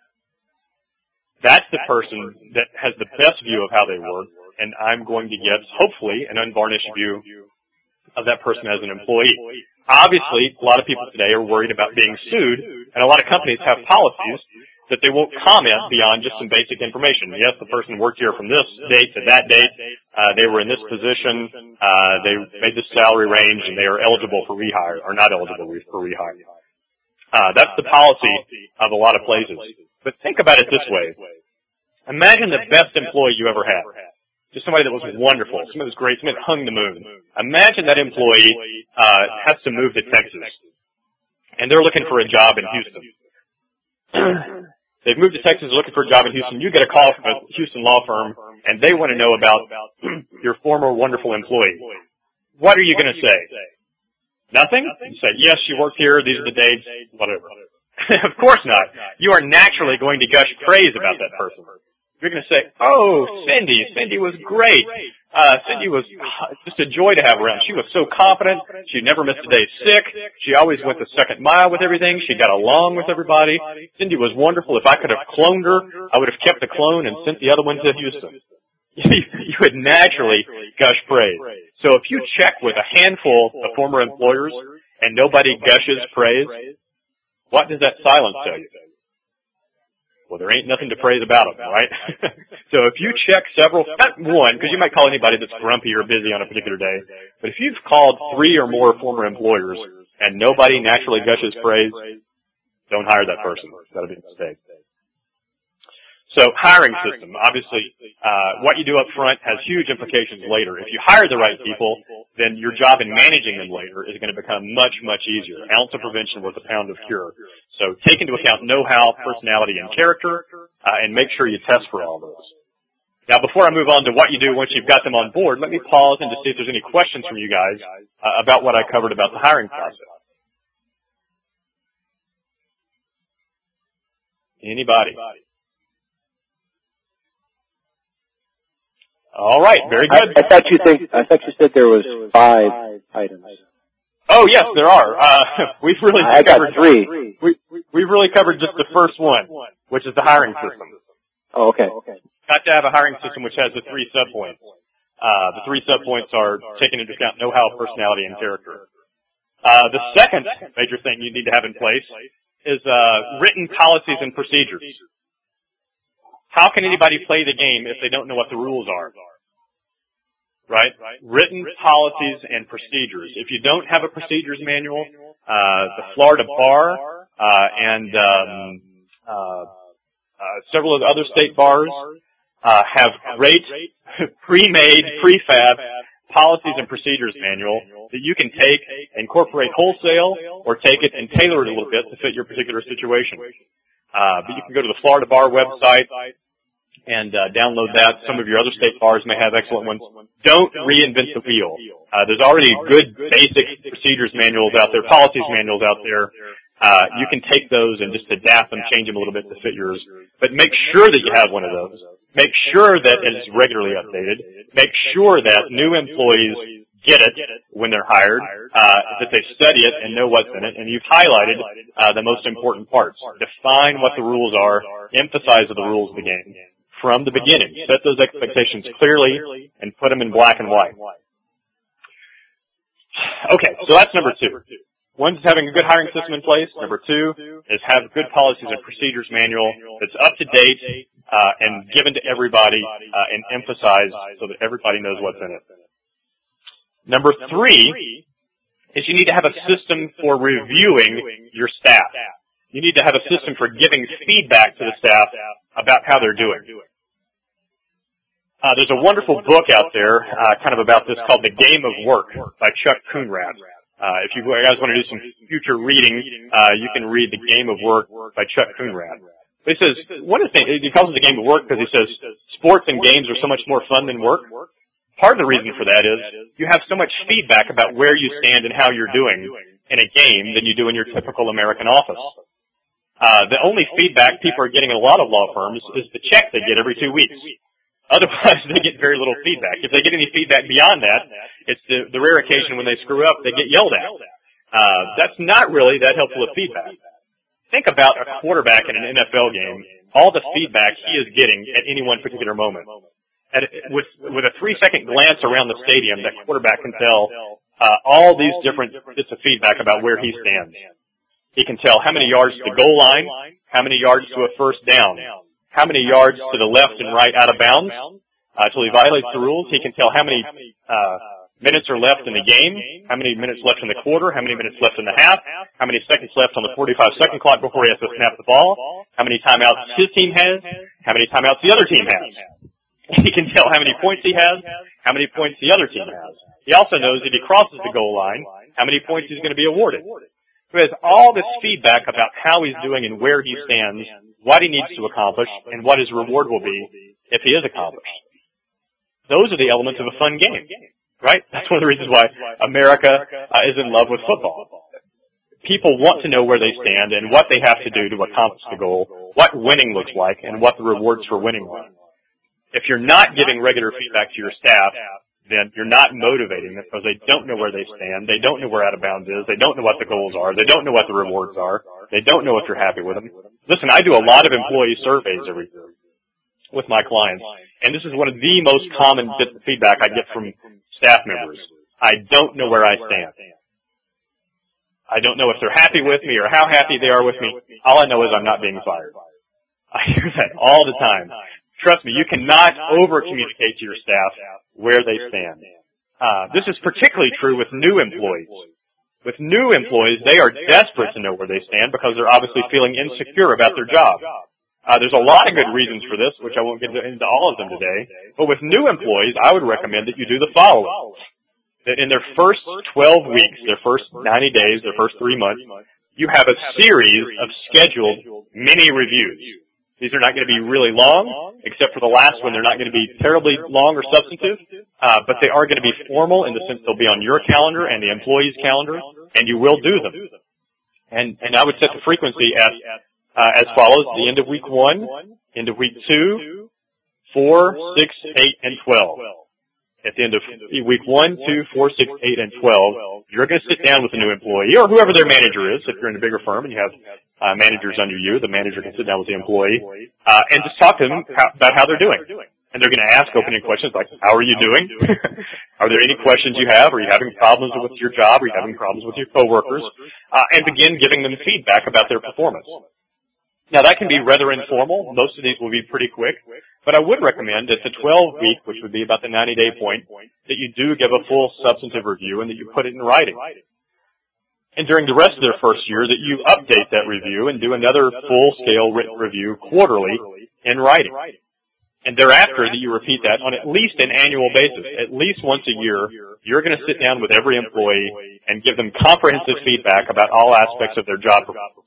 That's the person that has the best view of how they work, and I'm going to get, hopefully, an unvarnished view of that person as an employee. Obviously, a lot of people today are worried about being sued, and a lot of companies have policies that they won't comment beyond just some basic information. Yes, the person worked here from this date to that date. Uh, they were in this position. Uh, they made this salary range, and they are eligible for rehire, or not eligible for rehire. Uh, that's the policy of a lot of places. But think about it this way. Imagine the best employee you ever had. Just somebody that was wonderful, somebody that was great, somebody that hung the moon. Imagine that employee uh, has to move to Texas, and they're looking for a job in Houston. They've moved to Texas looking for a job in Houston. You get a call from a Houston law firm, and they want to know about your former wonderful employee. What are you going to say? Nothing? You say, yes, she worked here, these are the dates, whatever. Of course not. You are naturally going to gush praise about that person. You're going to say, oh, Cindy, Cindy was great. Uh, Cindy was just a joy to have around. She was so confident. She never missed a day sick. She always went the second mile with everything. She got along with everybody. Cindy was wonderful. If I could have cloned her, I would have kept the clone and sent the other one to Houston. You would naturally gush praise. So if you check with a handful of former employers and nobody gushes praise, what does that silence tell you? Well, there ain't nothing to praise about them, right? So if you check several, not one, because you might call anybody that's grumpy or busy on a particular day, but if you've called three or more former employers and nobody naturally gushes praise, don't hire that person. That'll be a mistake. So hiring system, obviously, uh, what you do up front has huge implications later. If you hire the right people, then your job in managing them later is going to become much, much easier. An ounce of prevention worth a pound of cure. So take into account know-how, personality, and character, uh, and make sure you test for all those. Now, before I move on to what you do once you've got them on board, let me pause and to see if there's any questions from you guys uh, about what I covered about the hiring process. Anybody? All right, very good. I, I thought you think I thought you said there was five items. Oh yes, there are. Uh, we've really I covered got three. We we've really covered just the first one, which is the hiring system. Oh, okay. Got to have a hiring system which has the three subpoints. Uh, the three subpoints are taking into account know-how, personality, and character. Uh, the second major thing you need to have in place is uh, written policies and procedures. How can anybody play the game if they don't know what the rules are? Right? Written policies and procedures. If you don't have a procedures manual, uh, the Florida Bar uh, and um, uh, uh, several of the other state bars uh, have great pre-made, prefab policies and procedures manual that you can take, incorporate wholesale, or take it and tailor it a little bit to fit your particular situation. Uh, but you can go to the Florida Bar website and uh, download that. Some of your other state bars may have excellent ones. Don't reinvent the wheel. Uh, there's already good basic procedures manuals out there, policies manuals out there. Uh, you can take those and just adapt them, change them a little bit to fit yours. But make sure that you have one of those. Make sure that it is regularly updated. Make sure that new employees get it when they're hired, uh, that they study it and know what's in it, and you've highlighted uh, the most important parts. Define what the rules are, emphasize the rules of the game from the beginning. Set those expectations clearly and put them in black and white. Okay, so that's number two. One is having a good hiring system in place. Number two is have good policies and procedures manual that's up to date uh, and given to everybody uh, and emphasized so that everybody knows what's in it. Number three is you need to have a system for reviewing your staff. You need to have a system for giving feedback to the staff about how they're doing. Uh, there's a wonderful book out there uh, kind of about this called The Game of Work by Chuck Coonrad. Uh, if you guys want to do some future reading, uh, you can read The Game of Work by Chuck Coonrad. But he says, one of the things, he calls it the game of work because he says sports and games are so much more fun than work. Part of the reason for that is you have so much feedback about where you stand and how you're doing in a game than you do in your typical American office. Uh, the only feedback people are getting in a lot of law firms is the check they get every two weeks. Otherwise, they get very little feedback. If they get any feedback beyond that, it's the, the rare occasion when they screw up, they get yelled at. Uh, that's not really that helpful of feedback. Think about a quarterback in an N F L game, all the feedback he is getting at any one particular moment. At, with, with a three-second glance around the stadium, that quarterback can tell uh, all these different bits of feedback about where he stands. He can tell how many yards to the goal line, how many yards to a first down, how many yards to the left and right out of bounds uh, until he violates the rules. He can tell how many uh, minutes are left in the game, how many minutes left in the quarter, how many minutes left in the half, how many seconds left on the forty-five second clock before he has to snap the ball, how many timeouts his team has, how many timeouts the other team has. He can tell how many points he has, how many points the other team has. He also knows if he crosses the goal line, how many points he's going to be awarded. So he has all this feedback about how he's doing and where he stands, what he needs to accomplish, and what his reward will be if he is accomplished. Those are the elements of a fun game, right? That's one of the reasons why America uh, is in love with football. People want to know where they stand and what they have to do to accomplish the goal, what winning looks like, and what the rewards for winning are. If you're not giving regular feedback to your staff, then you're not motivating them because they don't know where they stand. They don't know where out of bounds is. They don't know what the goals are. They don't know what the rewards are. They don't know if you're happy with them. Listen, I do a lot of employee surveys every year with my clients, and this is one of the most common bits of feedback I get from staff members. I don't know where I stand. I don't know if they're happy with me or how happy they are with me. All I know is I'm not being fired. I hear that all the time. Trust me, you cannot over-communicate to your staff where they stand. Uh, this is particularly true with new employees. With new employees, they are desperate to know where they stand because they're obviously feeling insecure about their job. Uh, there's a lot of good reasons for this, which I won't get into all of them today. But with new employees, I would recommend that you do the following. That in their first twelve weeks, their first ninety days, their first three months, you have a series of scheduled mini reviews. These are not going to be really long, except for the last one. They're not going to be terribly long or substantive, uh, but they are going to be formal in the sense they'll be on your calendar and the employee's calendar, and you will do them. And, and I would set the frequency at, uh, as follows: the end of week one, end of week two, four, six, eight, and twelve. At the end of week one, two, four, six, eight, and twelve, you're going to sit down with a new employee or whoever their manager is. If you're in a bigger firm and you have uh, managers under you, the manager can sit down with the employee uh, and just talk to them how, about how they're doing. And they're going to ask opening questions like, how are you doing? Are there any questions you have? Are you having problems with your job? Are you having problems with your coworkers? Uh, and begin giving them feedback about their performance. Now, that can be rather informal. Most of these will be pretty quick. But I would recommend at the twelve week, which would be about the ninety day point, that you do give a full substantive review and that you put it in writing. And during the rest of their first year, that you update that review and do another full-scale written review quarterly in writing. And thereafter, that you repeat that on at least an annual basis. At least once a year, you're going to sit down with every employee and give them comprehensive feedback about all aspects of their job performance,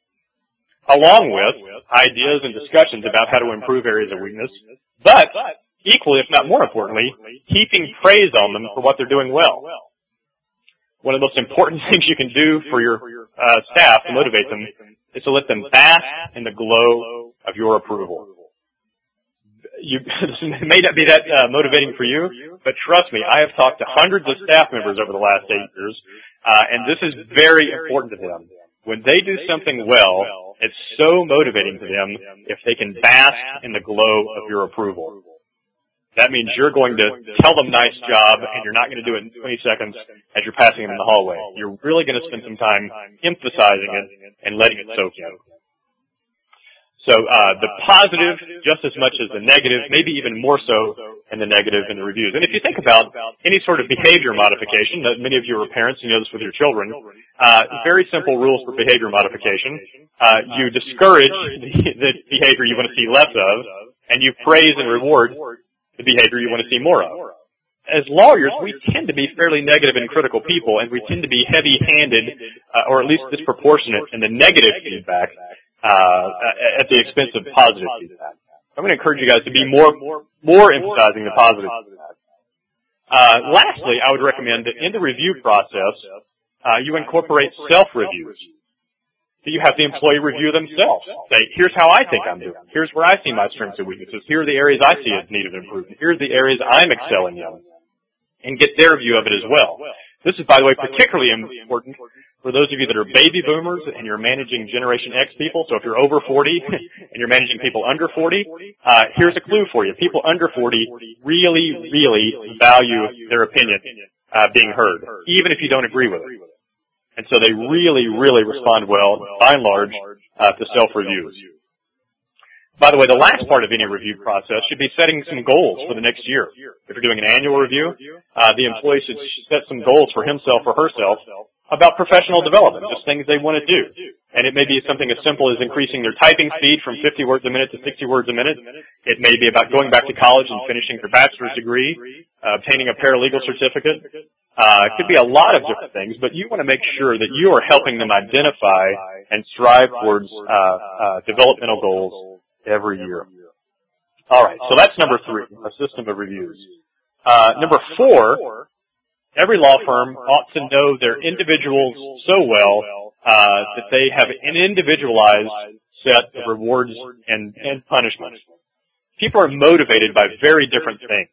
along with ideas and discussions about how to improve areas of weakness, but equally, if not more importantly, heaping praise on them for what they're doing well. One of the most important things you can do for your uh, staff to motivate them is to let them bask in the glow of your approval. You, it may not be that uh, motivating for you, but trust me, I have talked to hundreds of staff members over the last eight years, uh, and this is very important to them. When they do something well, it's so motivating to them if they can bask in the glow of your approval. That means you're going to tell them nice job, and you're not going to do it in twenty seconds as you're passing them in the hallway. You're really going to spend some time emphasizing it and letting it soak in. So uh the positive just as much as the negative, maybe even more so in the negative in the reviews. And if you think about any sort of behavior modification, that many of you are parents, you know this with your children, uh very simple rules for behavior modification. Uh you discourage the, the behavior you want to see less of, and you praise and reward the behavior you want to see more of. As lawyers, we tend to be fairly negative and critical people, and we tend to be heavy-handed, uh, or at least disproportionate in the negative feedback uh at the expense of positive feedback. I'm going to encourage you guys to be more more emphasizing the positive feedback. Uh lastly, I would recommend that in the review process, uh you incorporate self-reviews. So you have the employee review themselves. Say, here's how I think I'm doing. Here's where I see my strengths and weaknesses. Here are the areas I see as need of improvement. Here's the areas I'm excelling in. And get their view of it as well. This is, by the way, particularly important for those of you that are baby boomers and you're managing Generation X people. So if you're over forty and you're managing people under forty, uh, here's a clue for you. People under forty really, really value their opinion uh, being heard, even if you don't agree with it. And so they really, really respond well, by and large, uh, to self-reviews. By the way, the last part of any review process should be setting some goals for the next year. If you're doing an annual review, uh, the employee should set some goals for himself or herself about professional development, just things they want to do. And it may be something as simple as increasing their typing speed from fifty words a minute to sixty words a minute. It may be about going back to college and finishing their bachelor's degree, uh, obtaining a paralegal certificate. Uh, it could be a lot of different things, but you want to make sure that you are helping them identify and strive towards uh, uh, developmental goals every year. All right, so that's number three, a system of reviews. Uh, number four, every law firm ought to know their individuals so well uh, that they have an individualized set of rewards and, and punishments. People are motivated by very different things.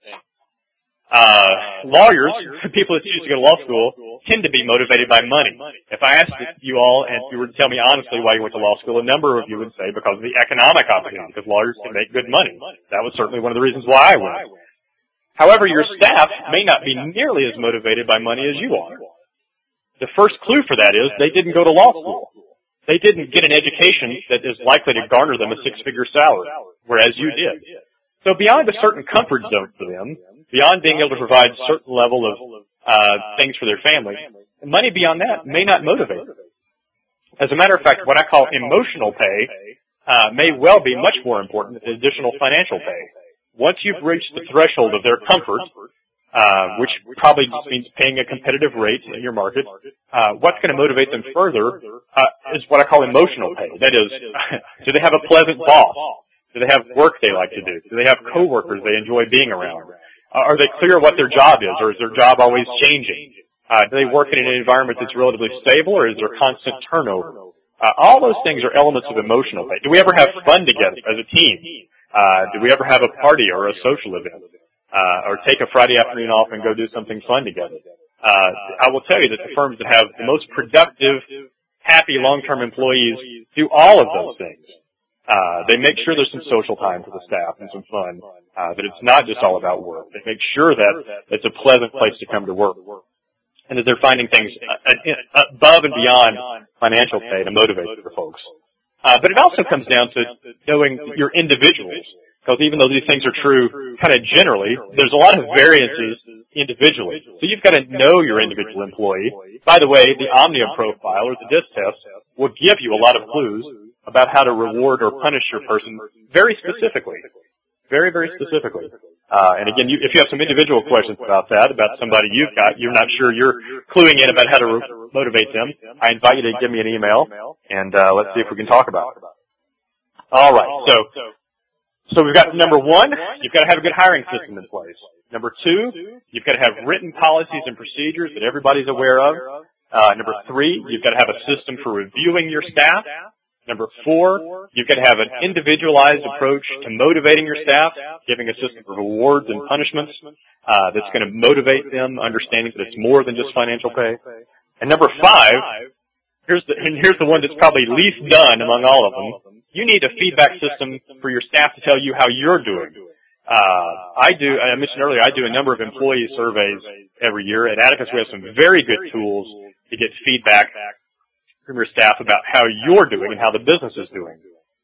Uh, lawyers, people that choose to go to law school, tend to be motivated by money. If I asked you all, and you were to tell me honestly why you went to law school, a number of you would say because of the economic opportunity, because lawyers can make good money. That was certainly one of the reasons why I went. However, your staff may not be nearly as motivated by money as you are. The first clue for that is they didn't go to law school. They didn't get an education that is likely to garner them a six-figure salary, whereas you did. So beyond a certain comfort zone for them, beyond being able to provide a certain level of uh things for their family, money beyond that may not motivate them. As a matter of fact, what I call emotional pay uh may well be much more important than additional financial pay. Once you've reached the threshold of their comfort, uh which probably just means paying a competitive rate in your market, uh what's going to motivate them further uh is what I call emotional pay. That is, do they have a pleasant boss? Do they have work they like to do? Do they have coworkers they enjoy being around? Uh, are they clear what their job is, or is their job always changing? Uh, do they work in an environment that's relatively stable, or is there constant turnover? Uh, all those things are elements of emotional pay. Do we ever have fun together as a team? Uh, do we ever have a party or a social event? Uh, or take a Friday afternoon off and go do something fun together? Uh, I will tell you that the firms that have the most productive, happy, long-term employees do all of those things. Uh, they make sure there's some social time for the staff and some fun, uh, that it's not just all about work. They make sure that it's a pleasant place to come to work, and that they're finding things uh, above and beyond financial pay to motivate their folks. Uh, but it also comes down to knowing your individuals, because even though these things are true kind of generally, there's a lot of variances individually. So you've got to know your individual employee. By the way, the Omnia profile or the DISC test will give you a lot of clues about how to reward or punish your person very specifically. Very, very specifically. Uh, and again, you, if you have some individual questions about that, about somebody you've got, you're not sure you're cluing in about how to re- motivate them, I invite you to give me an email, and uh, let's see if we can talk about it. All right, so so we've got number one, you've got to have a good hiring system in place. Number two, you've got to have written policies and procedures that everybody's aware of. Uh, number three, you've got to have a system for reviewing your staff. Number four, you've got to have an individualized approach to motivating your staff, giving a system of rewards and punishments uh, that's going to motivate them, understanding that it's more than just financial pay. And number five, here's the, and here's the one that's probably least done among all of them. You need a feedback system for your staff to tell you how you're doing. Uh, I do, I mentioned earlier, I do a number of employee surveys every year. At Atticus, we have some very good tools to get feedback from your staff about how you're doing and how the business is doing.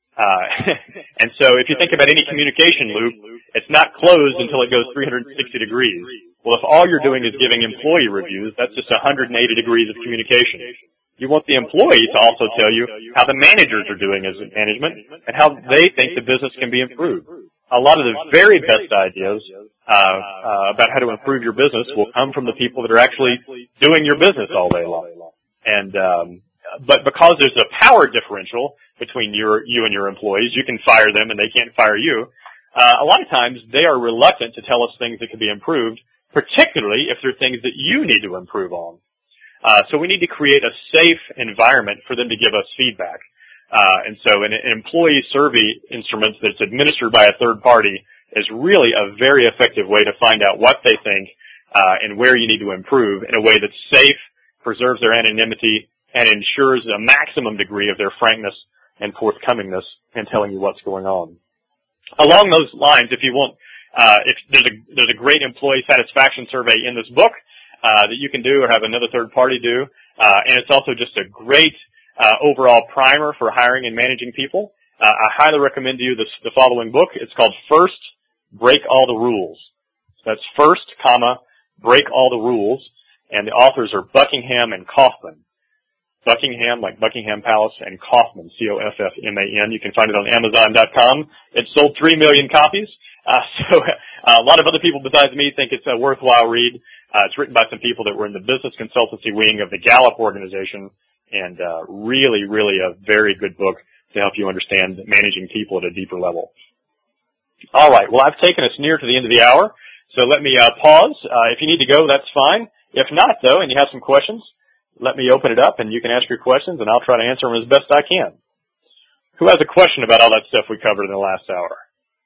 Uh, and so if you think about any communication loop, it's not closed until it goes three hundred sixty degrees. Well, if all you're doing is giving employee reviews, that's just one hundred eighty degrees of communication. You want the employee to also tell you how the managers are doing as management and how they think the business can be improved. A lot of the very best ideas uh, uh, about how to improve your business will come from the people that are actually doing your business all day long. And um, but because there's a power differential between your, you and your employees, you can fire them and they can't fire you. Uh, a lot of times they are reluctant to tell us things that can be improved, particularly if there are things that you need to improve on. Uh, so we need to create a safe environment for them to give us feedback. Uh, and so an, an employee survey instrument that's administered by a third party is really a very effective way to find out what they think uh, and where you need to improve in a way that's safe, preserves their anonymity, and ensures a maximum degree of their frankness and forthcomingness in telling you what's going on. Along those lines, if you want, uh, if there's a, there's a great employee satisfaction survey in this book, uh, that you can do or have another third party do, uh, and it's also just a great, uh, overall primer for hiring and managing people. Uh, I highly recommend to you this, the following book. It's called First, Break All the Rules. That's First, comma, Break All the Rules, and the authors are Buckingham and Kaufman. Buckingham, like Buckingham Palace, and Kaufman, C O F F M A N. You can find it on Amazon dot com. It sold three million copies. Uh, so uh, a lot of other people besides me think it's a worthwhile read. Uh, it's written by some people that were in the business consultancy wing of the Gallup organization, and uh, really, really a very good book to help you understand managing people at a deeper level. All right. Well, I've taken us near to the end of the hour, so let me uh, pause. Uh, if you need to go, that's fine. If not, though, and you have some questions, let me open it up, and you can ask your questions, and I'll try to answer them as best I can. Who has a question about all that stuff we covered in the last hour?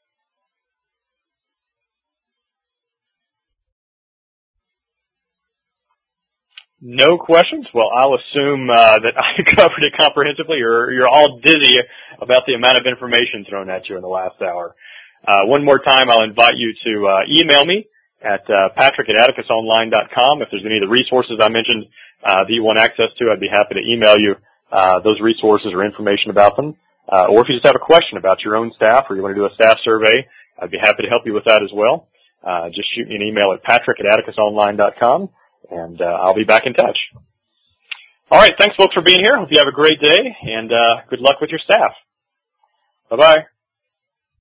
No questions? Well, I'll assume uh, that I covered it comprehensively, or you're all dizzy about the amount of information thrown at you in the last hour. Uh, one more time, I'll invite you to uh, email me at uh, patrick at atticus online dot com. If there's any of the resources I mentioned uh, that you want access to, I'd be happy to email you uh, those resources or information about them. Uh, or if you just have a question about your own staff or you want to do a staff survey, I'd be happy to help you with that as well. Uh, just shoot me an email at patrick at atticus online dot com, and uh, I'll be back in touch. All right, thanks, folks, for being here. Hope you have a great day, and uh, good luck with your staff. Bye-bye.